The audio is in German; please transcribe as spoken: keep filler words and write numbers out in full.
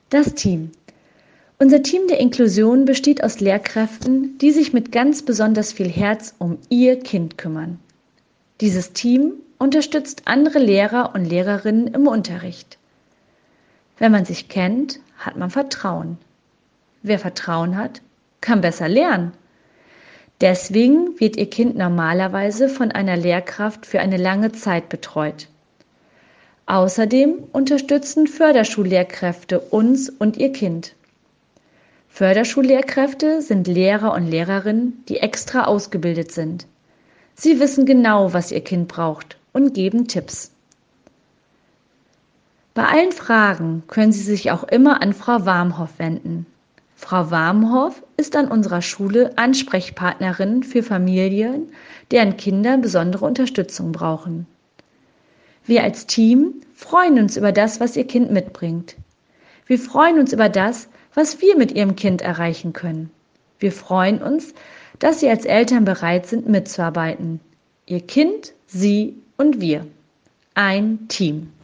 Das Team. Unser Team der Inklusion besteht aus Lehrkräften, die sich mit ganz besonders viel Herz um Ihr Kind kümmern. Dieses Team unterstützt andere Lehrer und Lehrerinnen im Unterricht. Wenn man sich kennt, hat man Vertrauen. Wer Vertrauen hat, kann besser lernen. Deswegen wird Ihr Kind normalerweise von einer Lehrkraft für eine lange Zeit betreut. Außerdem unterstützen Förderschullehrkräfte uns und Ihr Kind. Förderschullehrkräfte sind Lehrer und Lehrerinnen, die extra ausgebildet sind. Sie wissen genau, was Ihr Kind braucht und geben Tipps. Bei allen Fragen können Sie sich auch immer an Frau Warmhoff wenden. Frau Warmhoff ist an unserer Schule Ansprechpartnerin für Familien, deren Kinder besondere Unterstützung brauchen. Wir als Team freuen uns über das, was Ihr Kind mitbringt. Wir freuen uns über das, was wir mit Ihrem Kind erreichen können. Wir freuen uns, dass Sie als Eltern bereit sind, mitzuarbeiten. Ihr Kind, Sie und wir. Ein Team.